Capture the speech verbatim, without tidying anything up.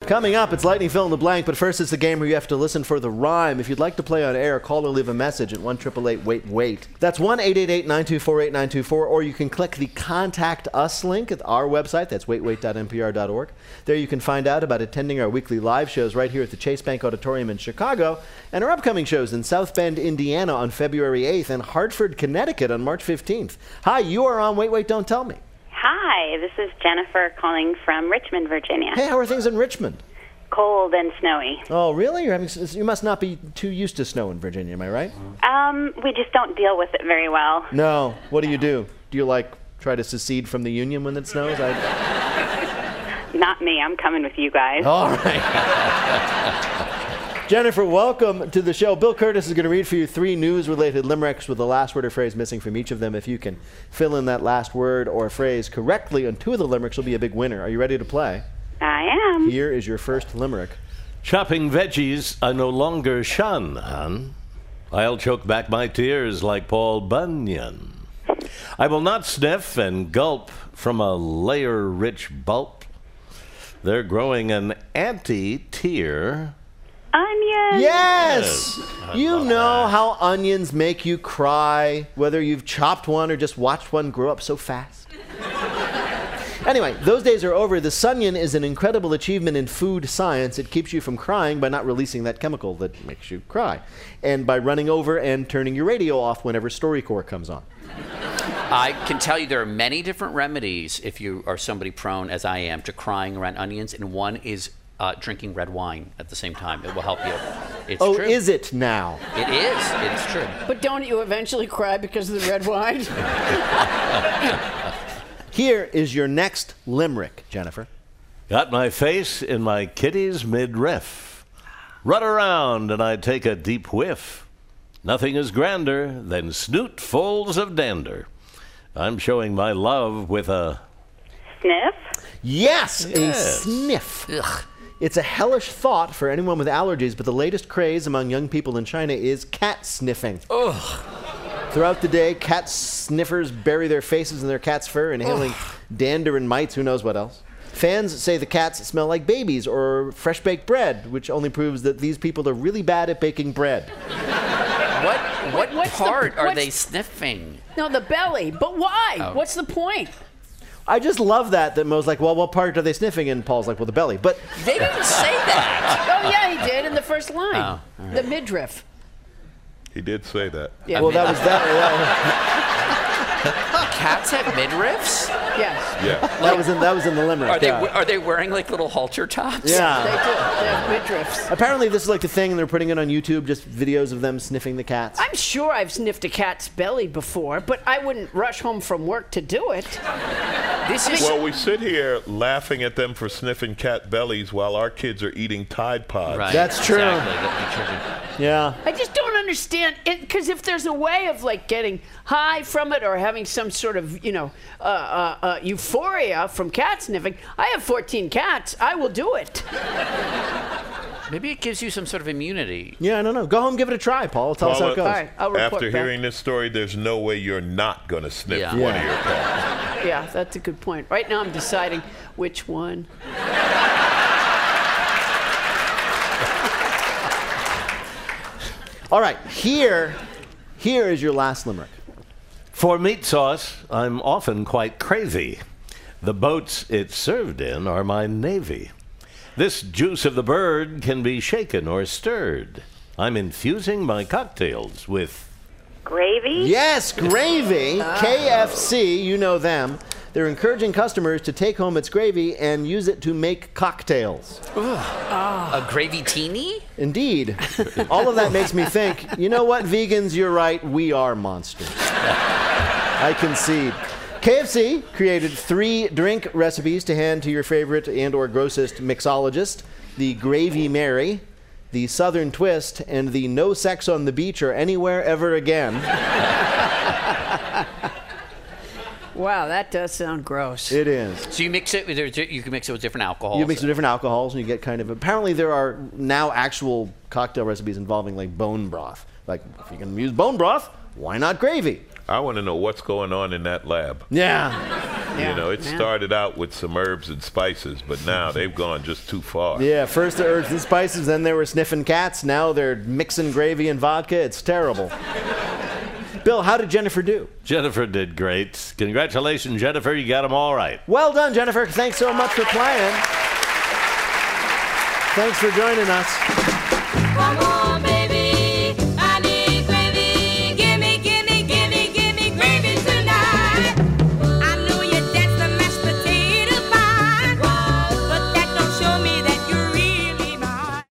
Coming up, it's Lightning Fill in the Blank, but first it's the game where you have to listen for the rhyme. If you'd like to play on air, call or leave a message at one eight eight eight wait wait. That's one eight eight eight nine two four eight nine two four, or you can click the Contact Us link at our website. That's wait wait dot n p r dot org. There you can find out about attending our weekly live shows right here at the Chase Bank Auditorium in Chicago, and our upcoming shows in South Bend, Indiana on February eighth and Hartford, Connecticut on March fifteenth. Hi, you are on Wait Wait Don't Tell Me. Hi, this is Jennifer calling from Richmond, Virginia. Hey, how are things in Richmond? Cold and snowy. Oh, really? You're having, you must not be too used to snow in Virginia, am I right? Um, we just don't deal with it very well. No. What do you do? Do you, like, try to secede from the Union when it snows? I... Not me. I'm coming with you guys. All right. Jennifer, welcome to the show. Bill Curtis is going to read for you three news-related limericks with the last word or phrase missing from each of them. If you can fill in that last word or phrase correctly on two of the limericks, you'll be a big winner. Are you ready to play? I am. Here is your first limerick. Chopping veggies I no longer shun, hon. I'll choke back my tears like Paul Bunyan. I will not sniff and gulp from a layer-rich bulb. They're growing an anti-tear. Onions. Yes! Yes. You know that. how onions make you cry, whether you've chopped one or just watched one grow up so fast. Anyway, those days are over. The Sunion is an incredible achievement in food science. It keeps you from crying by not releasing that chemical that makes you cry, and by running over and turning your radio off whenever StoryCorps comes on. I can tell you there are many different remedies if you are somebody prone, as I am, to crying around onions, and one is uh, drinking red wine at the same time. It will help you. It's oh, true. Is it now? It is. It's true. But don't you eventually cry because of the red wine? Here is your next limerick, Jennifer. Got my face in my kitty's midriff. Run around and I take a deep whiff. Nothing is grander than snootfuls of dander. I'm showing my love with a... Sniff? Yes, Yes. a sniff. Ugh. It's a hellish thought for anyone with allergies, but the latest craze among young people in China is cat sniffing. Ugh. Throughout the day, cat sniffers bury their faces in their cat's fur, inhaling dander and mites, who knows what else. Fans say the cats smell like babies or fresh-baked bread, which only proves that these people are really bad at baking bread. What, what What's the- part are what's- they sniffing? No, the belly. But why? Oh. What's the point? I just love that, that Mo's like, well, what part are they sniffing? And Paul's like, well, the belly. But They didn't say that. Oh, yeah, he did in the first line. Oh, all right. The midriff. He did say that. Yeah. well, that was that. Cats have midriffs? Yes, Yeah. That, that was in that was in the limerick. Are they yeah. are they wearing like little halter tops? they yeah. do. They have midriffs. Apparently, this is like the thing, and they're putting it on YouTube, just videos of them sniffing the cats. I'm sure I've sniffed a cat's belly before, but I wouldn't rush home from work to do it. This is Well, we sit here laughing at them for sniffing cat bellies while our kids are eating Tide Pods. right. That's true. Exactly. That the children- Yeah. I just don't understand it, because if there's a way of like getting high from it or having some sort of, you know, uh, uh, uh, euphoria from cat sniffing, I have fourteen cats. I will do it. Maybe it gives you some sort of immunity. Yeah, I don't know. Go home, give it a try, Paul. Tell us how it goes. Paula, All right, I'll report After back. hearing this story, there's no way you're not going to sniff Yeah. one Yeah. of your cats. Yeah, that's a good point. Right now I'm deciding which one. All right, here, here is your last limerick. For meat sauce, I'm often quite crazy. The boats it's served in are my navy. This juice of the bird can be shaken or stirred. I'm infusing my cocktails with... Gravy? Yes, gravy. K F C, you know them. They're encouraging customers to take home its gravy and use it to make cocktails. A gravy teeny? Indeed. All of that makes me think, you know what, vegans, you're right, we are monsters. I concede. K F C created three drink recipes to hand to your favorite and or grossest mixologist. The Gravy Mary, the Southern Twist, and the No Sex on the Beach or Anywhere Ever Again. Wow, that does sound gross. It is. So you mix it with you can mix it with different alcohols. You mix with different alcohols and you get kind of... Apparently there are now actual cocktail recipes involving like bone broth. Like, if you can use bone broth, why not gravy? I want to know what's going on in that lab. Yeah. Yeah, You know, it man. started out with some herbs and spices, but now they've gone just too far. Yeah, first the herbs and spices, then they were sniffing cats. Now they're mixing gravy and vodka. It's terrible. Bill, how did Jennifer do? Jennifer did great. Congratulations, Jennifer. You got them all right. Well done, Jennifer. Thanks so much for playing. Thanks for joining us. Come on.